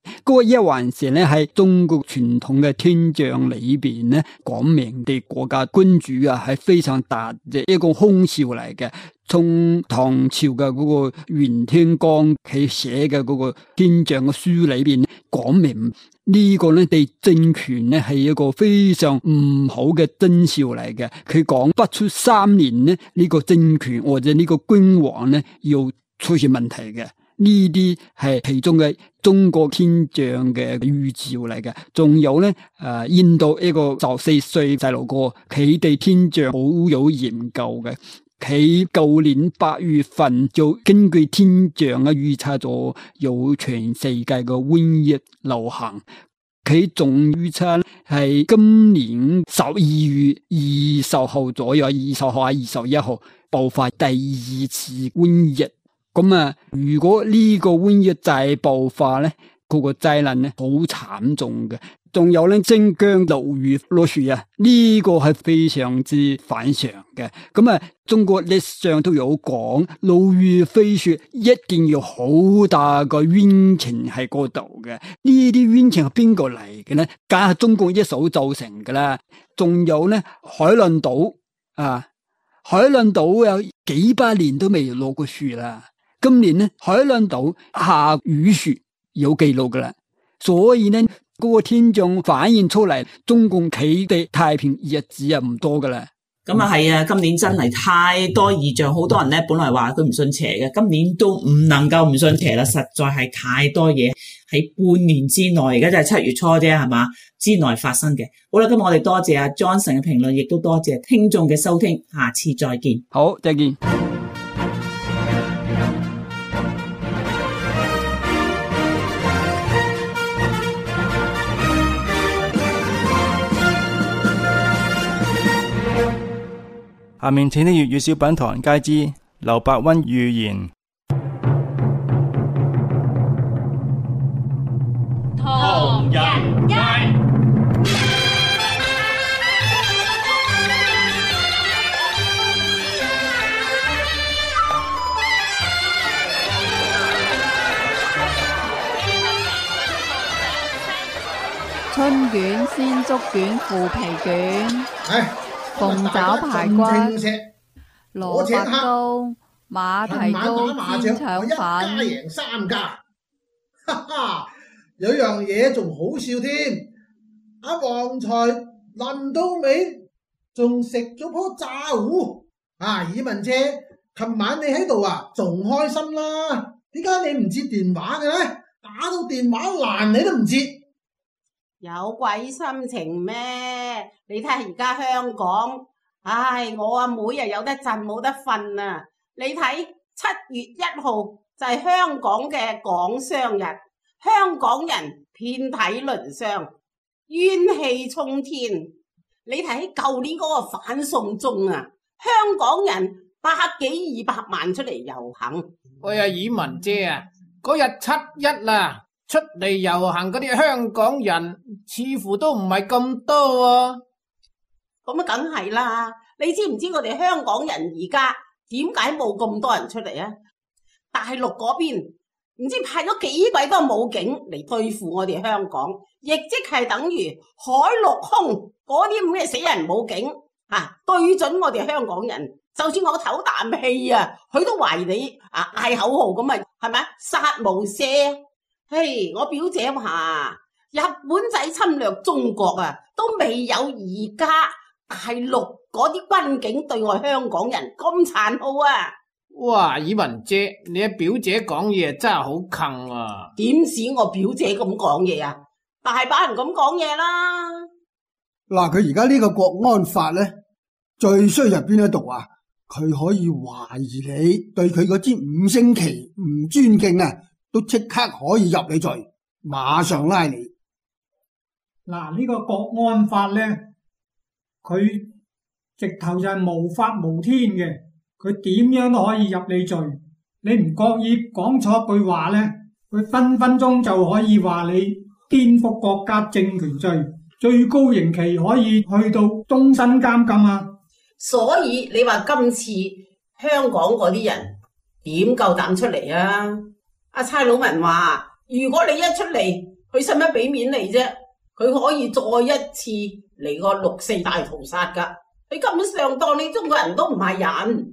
嗰個一環蛇咧喺中國傳統嘅天象裏邊咧，講明啲國家君主啊係非常大嘅一個凶兆嚟嘅。從唐朝嘅嗰個袁天罡佢寫嘅嗰個天象嘅書裏邊講明呢個咧對政權咧係一個非常唔好嘅徵兆嚟嘅。佢講不出3年咧，呢個政權或者呢個君王咧要出現問題嘅。呢啲係其中嘅中國天象嘅預兆嚟嘅。仲有咧，印度一個14歲細路哥，佢哋天象好有研究嘅。佢舊年8月份就根據天象嘅預測咗有全世界嘅瘟疫流行。佢仲預測係今年12月20號左右，20號21號爆發第2次瘟疫。咁啊，如果呢個瘟疫再爆發咧，嗰個災難咧好慘重嘅。仲有咧，新疆6月落雪啊，呢個係非常之反常嘅。咁啊，中國歷史上都有講，6月飛雪一定要好大個冤情喺嗰度嘅。呢啲冤情係邊個嚟嘅咧？梗係中國一手造成噶啦。仲有咧，海南島啊，海南島有幾百年都未落過雪啦。今年咧，海南島下雨雪有記錄噶啦，所以咧嗰個天象反映出嚟，中共佢哋太平日子啊唔多噶啦。 咁啊係啊，今年真係太多異象，好多人咧本來話佢唔信邪嘅，今年都唔能夠唔信邪啦，實在係太多嘢喺半年之內，而家就係7月初啫，係嘛之內發生嘅。好啦，今日我哋多謝阿 Johnson 嘅評論，亦都多謝聽眾嘅收聽，下次再見。 好，再見。 下面請啲粵語小品唐人街之劉伯溫預言。 唐人街， 春卷、鮮竹卷、腐皮卷。鳳爪排骨、蘿蔔糕、馬蹄糕、煎腸粉， 我一家贏3家，哈哈！有樣嘢仲好笑添，阿旺財輪到尾仲食咗棵炸糊。耳文姐，琴晚你喺度啊，仲開心啦？點解你唔接電話嘅咧？打到電話爛你都唔接。 有鬼心情咩？你睇下而家香港，我阿妹又有得震冇得瞓啊！你睇7月1號就係香港嘅港商日，香港人遍體鱗傷，怨氣沖天。你睇舊年嗰個反送中啊，香港人100幾200萬出嚟遊行。 喂啊，以文姐啊，嗰日7一啦，出嚟遊行嗰啲香港人似乎都唔係咁多啊。 咁啊，梗係啦！你知唔知我哋香港人而家點解冇咁多人出嚟啊？大陸嗰邊唔知派咗幾鬼多武警嚟對付我哋香港，亦即係等於海陸空嗰啲咁嘅死人武警對準我哋香港人。就算我唞啖氣啊，佢都懷疑你嗌口號咁啊，係咪殺無赦？嘿，我表姐話日本仔侵略中國啊，都未有而家大陸嗰啲軍警對我香港人咁殘酷啊！ 哇，以文姐，你阿表姐講嘢真係好近啊！ 點使我表姐咁講嘢啊？大把人咁講嘢啦！ 嗱，佢而家呢個國安法咧，最衰入邊一度啊，佢可以懷疑你對佢嗰支5星旗唔尊敬啊，都即刻可以入你罪，馬上拉你。 嗱，呢個國安法咧，佢直頭就係無法無天嘅，佢點樣都可以入你罪。你唔覺意講錯句話咧，佢分分鐘就可以話你顛覆國家政權罪，最高刑期可以去到終身監禁啊！ 所以你話今次香港嗰啲人點夠膽出嚟啊？阿蔡老文話：如果你一出嚟， 佢使乜俾面你啫？佢可以再一次嚟個六四大屠殺噶，佢根本上當你中國人都唔係人。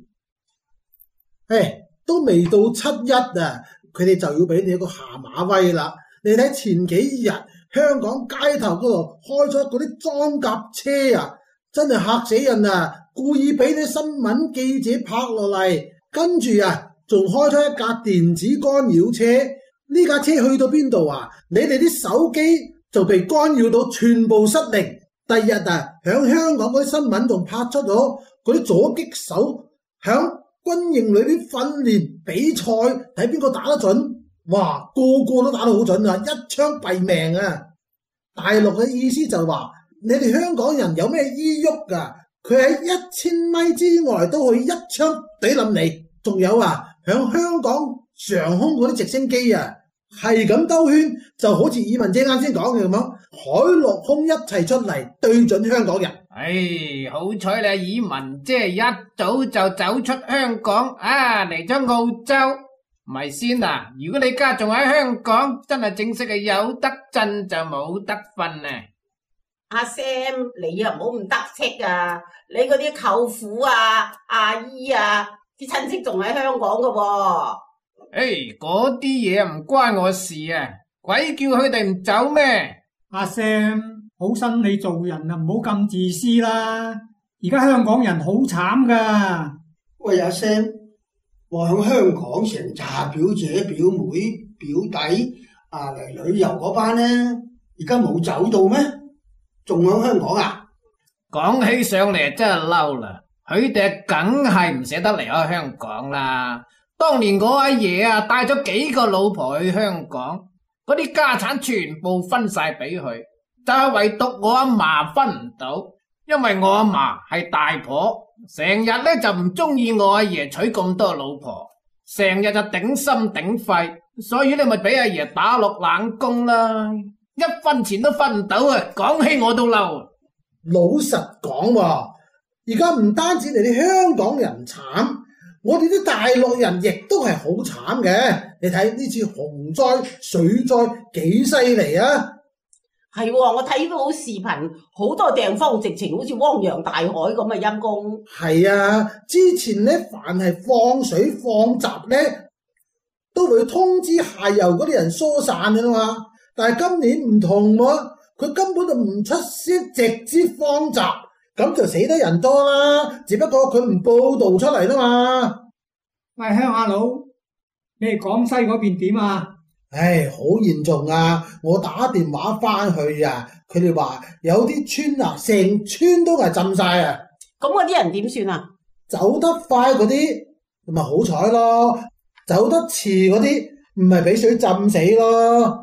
都未到7·1啊，佢哋就要俾你一個下馬威啦。你睇前幾日香港街頭嗰度開咗嗰啲裝甲車啊，真係嚇死人啊！故意俾啲新聞記者拍落嚟，跟住啊仲開咗一架電子干擾車。呢架車去到邊度啊？你哋啲手機就被干擾到全部失靈。第日啊，響香港嗰啲新聞仲拍出咗嗰啲左擊手響軍營裏邊訓練比賽，睇邊個打得準。哇，個個都打得好準啊，一槍斃命啊！大陸嘅意思就話，你哋香港人有咩依郁噶？佢喺1000米之外都可以一槍懟冧你。仲有啊，響香港上空嗰啲直升機啊，係咁兜圈，就好似以文姐啱先講嘅咁樣，海陸空一齊出嚟對準香港人。 好彩你以文姐一早就走出香港啊，嚟咗澳洲。唔係先啊，如果你家仲喺香港，真係正式係有得震就冇得瞓啊！ 阿 Sam， 你啊唔好咁得戚啊！你嗰啲舅父啊、阿姨啊，啲親戚仲喺香港噶喎。 嗰啲嘢唔關我事啊！鬼叫佢哋唔走咩？ 阿 Sam， 好心你做人啊，唔好咁自私啦！而家香港人好慘噶。 喂，阿 Sam， 我響香港成扎表姐、表妹、表弟嚟旅遊嗰班呢，而家冇走到咩？仲響香港啊？ 講起上嚟真係嬲啦！佢哋梗係唔捨得離開香港啦。當年我阿爺啊，帶咗幾個老婆去香港，嗰啲家產全部分晒俾佢，就係唯獨我阿嫲分唔到，因為我阿嫲係大婆，成日咧就唔中意我阿爺娶咁多老婆，成日就頂心頂肺，所以你咪俾阿爺打落冷宮啦，一分錢都分唔到啊！講起我都嬲。 老實講喎，而家唔單止你哋香港人慘，我哋啲大陸人亦都係好慘嘅。你睇呢次洪災、水災幾犀利啊！ 係喎，我睇到視頻，好多地方直情好似汪洋大海咁嘅陰公。係啊，之前咧凡係放水放閘咧，都會通知下游嗰啲人疏散嘅嘛。但係今年唔同喎，佢根本就唔出聲，直接放閘，咁就死得人多啦。只不過佢唔報道出嚟啦嘛。 喂，鄉下佬，你哋廣西嗰邊點啊？ 好嚴重啊！我打電話翻去啊，佢哋話有啲村啊，成村都係浸晒啊。 咁嗰啲人點算啊？ 走得快嗰啲咪好彩咯，走得遲嗰啲唔係俾水浸死咯。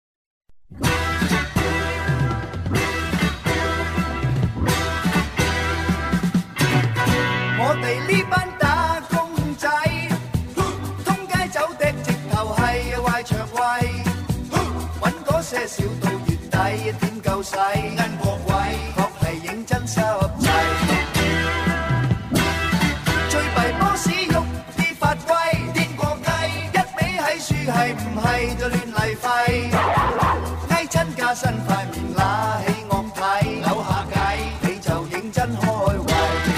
我哋呢班打工仔，通街走的直頭係壞腸胃，搵嗰些少到月底點夠使，恩國位確係認真濕滯。最弊波士喐啲法規，癲過雞，一味喺樹係唔係就亂嚟廢，挨親加身塊面揦起惡睇，扭下計你就認真開胃。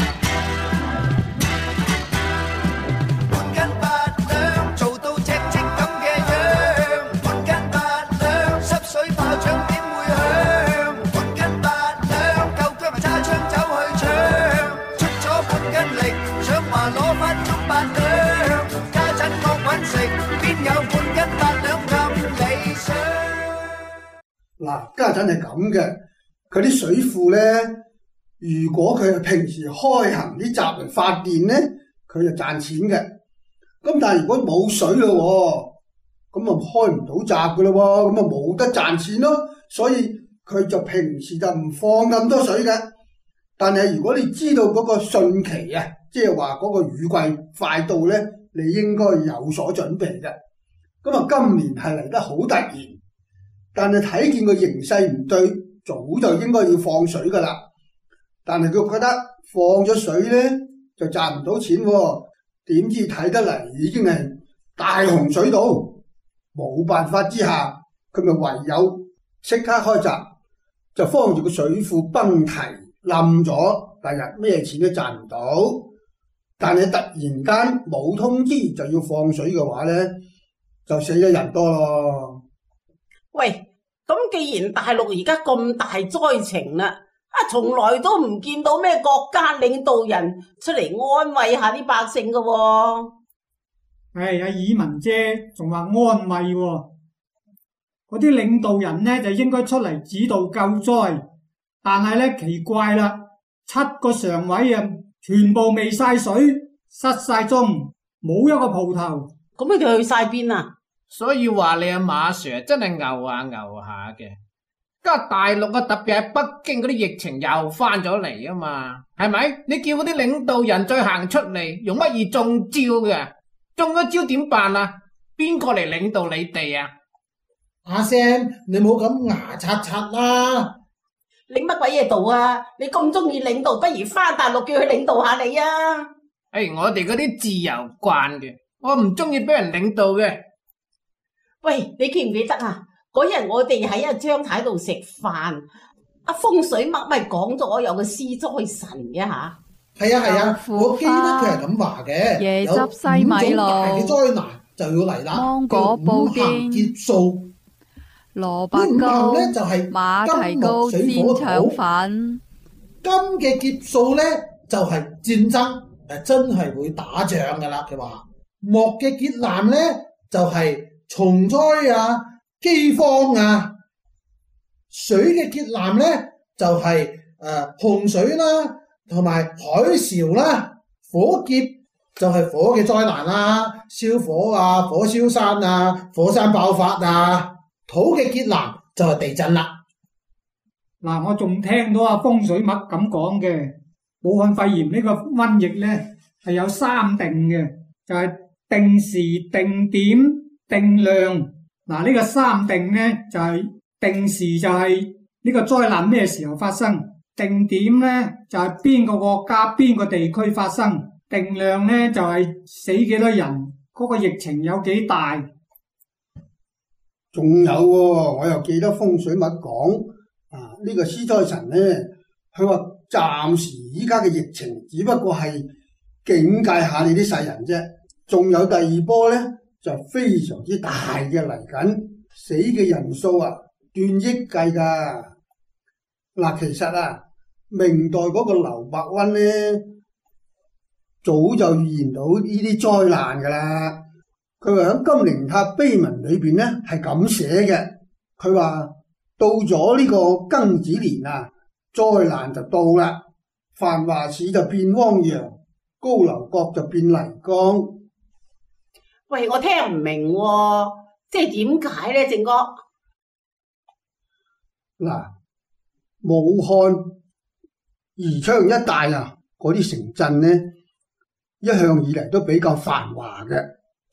嗱，家陣係咁嘅，佢啲水庫咧，如果佢係平時開行啲閘嚟發電咧，佢就賺錢嘅。咁但係如果冇水咯，咁啊開唔到閘噶咯，咁啊冇得賺錢咯。所以佢就平時就唔放咁多水嘅。但係如果你知道嗰個汛期啊，即係話嗰個雨季快到咧，你應該有所準備嘅。咁啊，今年係嚟得好突然。但係睇見個形勢唔對，早就應該要放水噶啦。但係佢覺得放咗水咧就賺唔到錢喎，點知睇得嚟已經係大洪水到，冇辦法之下佢咪唯有即刻開閘，就慌住個水庫崩堤冧咗，第日咩錢都賺唔到。但係突然間冇通知就要放水嘅話咧，就死咗人多咯。 喂，咁既然大陸而家咁大災情啦，從來都唔見到咩國家領導人出嚟安慰下啲百姓噶喎。 阿以文姐仲話安慰喎，嗰啲領導人呢就應該出嚟指導救災，但係呢奇怪啦，7個常委啊全部未晒水，失晒蹤，冇一個蒲頭。 咁佢哋去晒邊啊？ 所以話你阿馬 Sir 真係牛下牛下嘅。家大陸啊，特別係北京嗰啲疫情又翻咗嚟啊嘛，係咪？你叫嗰啲領導人再行出嚟，容乜易中招嘅？中咗招點辦啊？邊個嚟領導你哋啊？ 阿 Sam， 你冇咁牙刷刷啦！ 領乜鬼嘢導啊？你咁中意領導，不如翻大陸叫佢領導下你啊！ 我哋嗰啲自由慣嘅，我唔中意俾人領導嘅。 喂，你記唔記得啊？嗰日我哋喺阿張太度食飯，阿風水麥咪講咗有個施災神嘅吓。 係啊，我記得佢係咁話嘅。 椰汁西米露， 有5種大嘅災難就要嚟啦。 芒果布丁、 劫數、 蘿蔔糕咧就係馬蹄糕、煎腸粉。 金嘅劫數咧就係戰爭，真係會打仗噶啦。佢話木嘅劫難咧就係蟲災啊、饑荒啊。水嘅劫難咧就係洪水啦，同埋海嘯啦。火劫就係火嘅災難啦，燒火啊、火燒山啊、火山爆發啊。土嘅劫難就係地震啦。 嗱，我仲聽到阿風水麥咁講嘅，武漢肺炎呢個瘟疫咧係有3定嘅，就係定時、定點、定量。嗱，呢個3定咧就係定時就係呢個災難咩時候發生，定點咧就係邊個國家邊個地區發生，定量咧就係死幾多人，嗰個疫情有幾大。 仲有喎，我又記得風水麥講呢個施災神咧，佢話暫時依家嘅疫情只不過係警戒下你啲世人啫，仲有第2波咧就非常之大嘅嚟緊，死嘅人數啊斷億計㗎。嗱，其實啊，明代嗰個劉伯溫咧早就預言到呢啲災難㗎啦。佢話喺《金陵塔碑文》裏邊咧係咁寫嘅，佢話到咗呢個庚子年啊，災難就到啦，繁華市就變汪洋，高樓閣就變泥崗。 喂，我聽唔明喎，即係點解咧，正哥？ 嗱，武漢、宜昌一帶啊，嗰啲城鎮咧，一向以嚟都比較繁華嘅，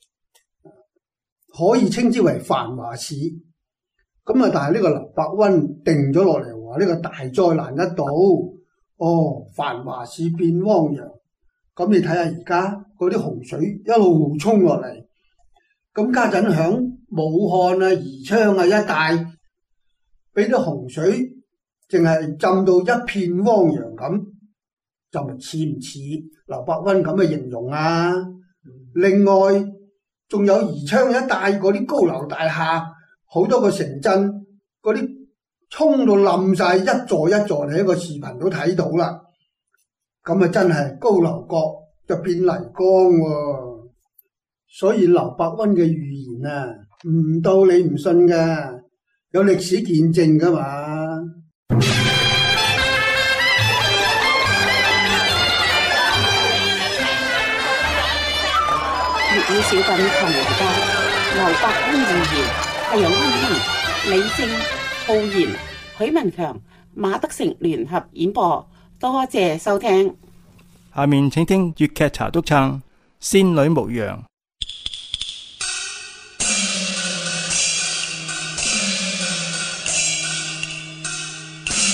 可以稱之為繁華市。咁啊，但係呢個劉伯溫定咗落嚟話呢個大災難一到，繁華市變汪洋。咁你睇下而家嗰啲洪水一路衝落嚟，咁家陣響武漢啊、宜昌啊一帶，俾啲洪水淨係浸到一片汪洋咁，就咪似唔似劉伯溫咁嘅形容啊？另外仲有宜昌一帶嗰啲高樓大廈，好多個城鎮嗰啲衝到冧晒，一座一座，你喺個視頻都睇到啦。咁啊真係高樓閣就變泥崗喎。所以劉伯溫嘅預言啊，唔到你唔信噶，有歷史見證噶嘛。 粵語小品同人家劉伯溫預言係由溫馨、李正、浩然、許文強、馬德成聯合演播，多謝收聽。 下面請聽粵劇茶督撐《仙女牧羊》。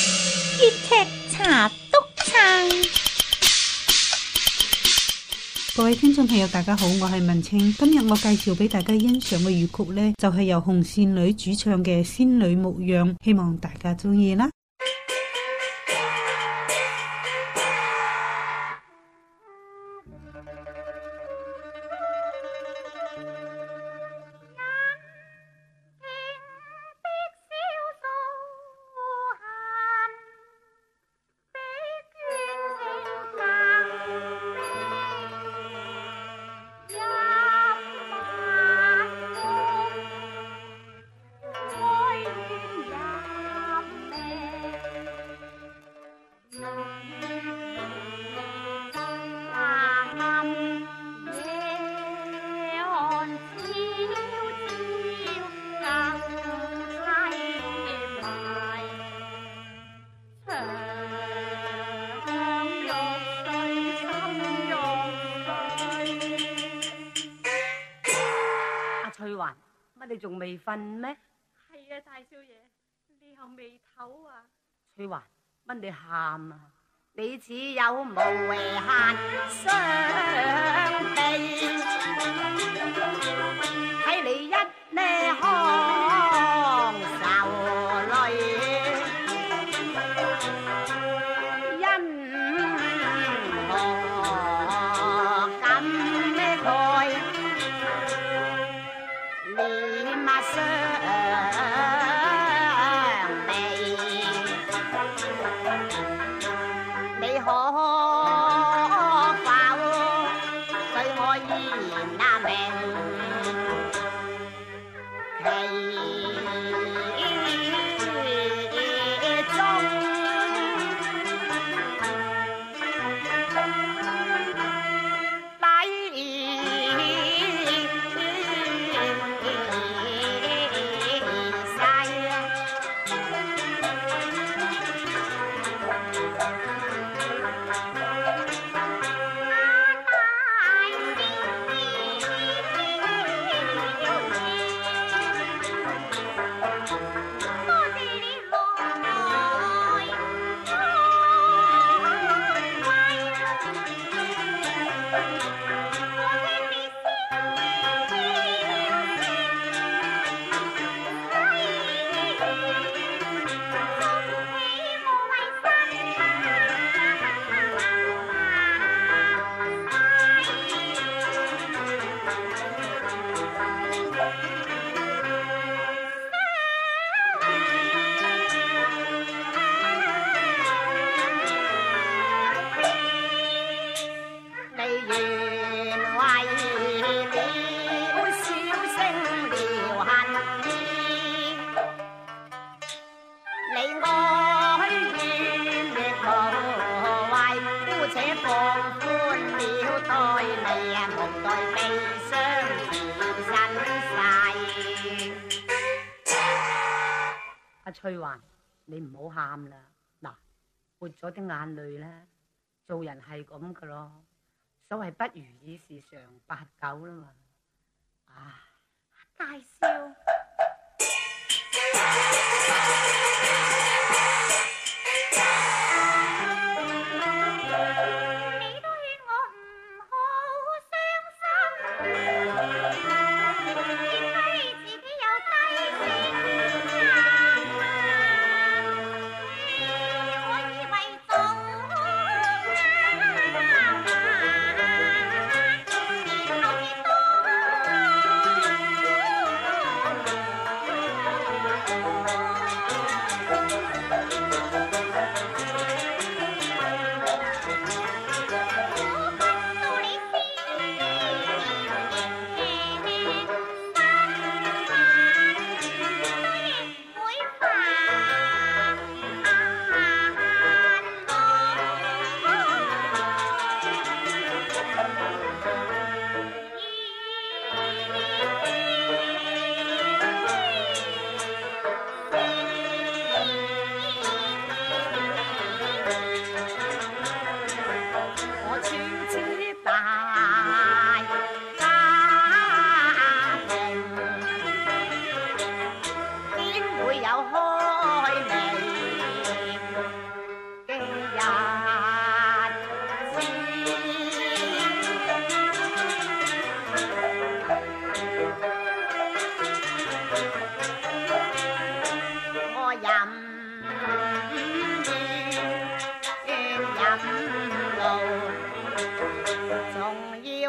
粵劇茶督撐。 各位聽眾朋友，大家好，我係文清。今日我介紹俾大家欣賞嘅粵曲呢，就係由紅線女主唱嘅《仙女牧羊》，希望大家中意啦。 乜你仲未瞓咩？ 係啊，大少爺，你又未唞啊？ 翠環，乜你喊啊？你似有無遺限傷悲，睇你一呢腔愁淚，因何咁咩慨？你抹傷眉，你可否對我言啊明？其中翠環，你唔好喊啦，嗱，撥咗啲眼淚咧，做人係咁噶咯，所謂不如意事常八九啦嘛，啊， 大少。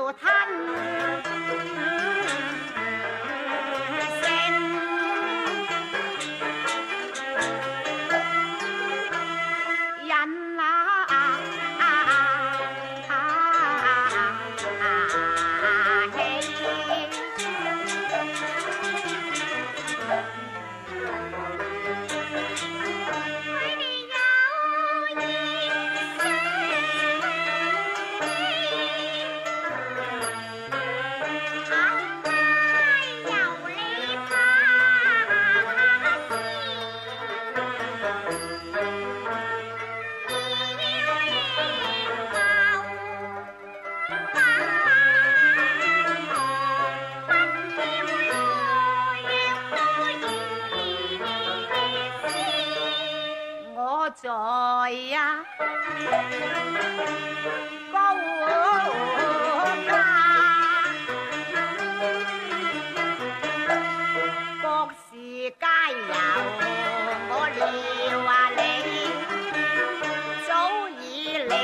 在呀高家，各事皆由我料啊你，早已力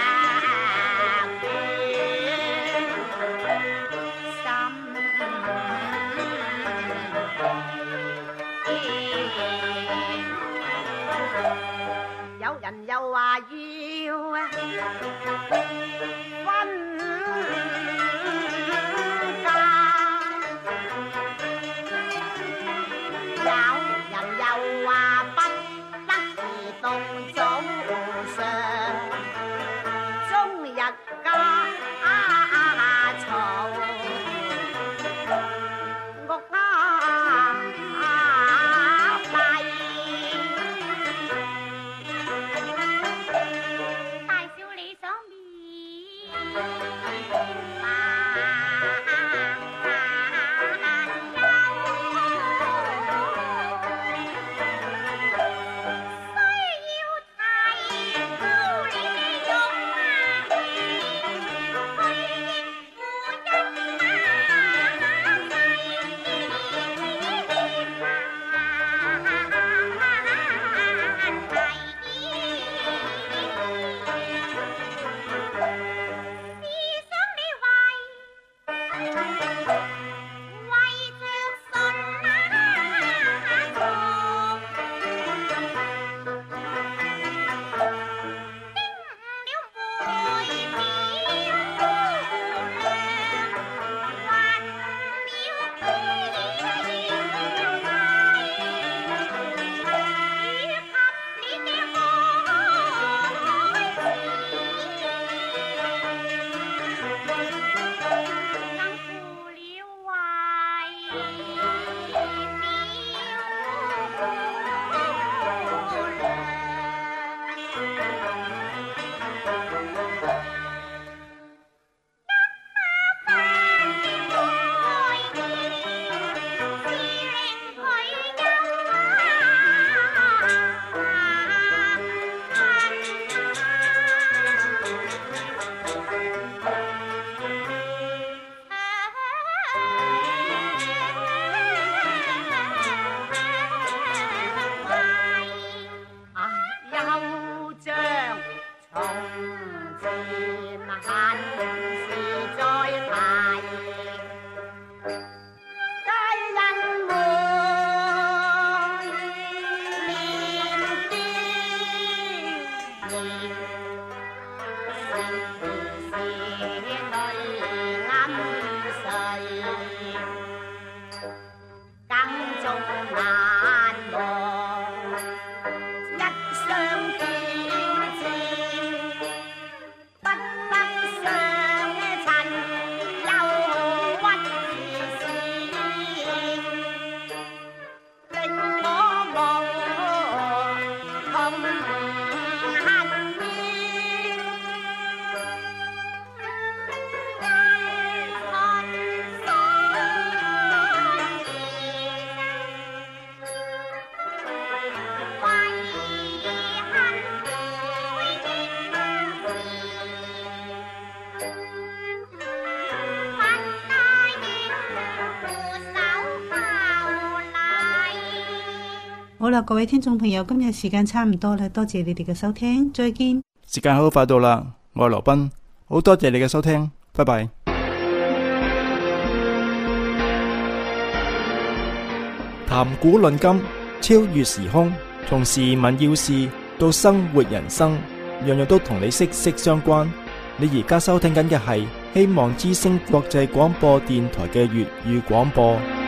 有人又話要啊分家，有人又話不得移動早上，終日家嘈屋好啦，各位聽眾朋友，今日時間差唔多啦，多謝你哋嘅收聽，再見。 時間好快到啦，我係羅賓，好多謝你嘅收聽，拜拜。 談古論今，超越時空，從時聞要事到生活人生，樣樣都同你息息相關。你而家收聽緊嘅係希望之聲國際廣播電台嘅粵語廣播。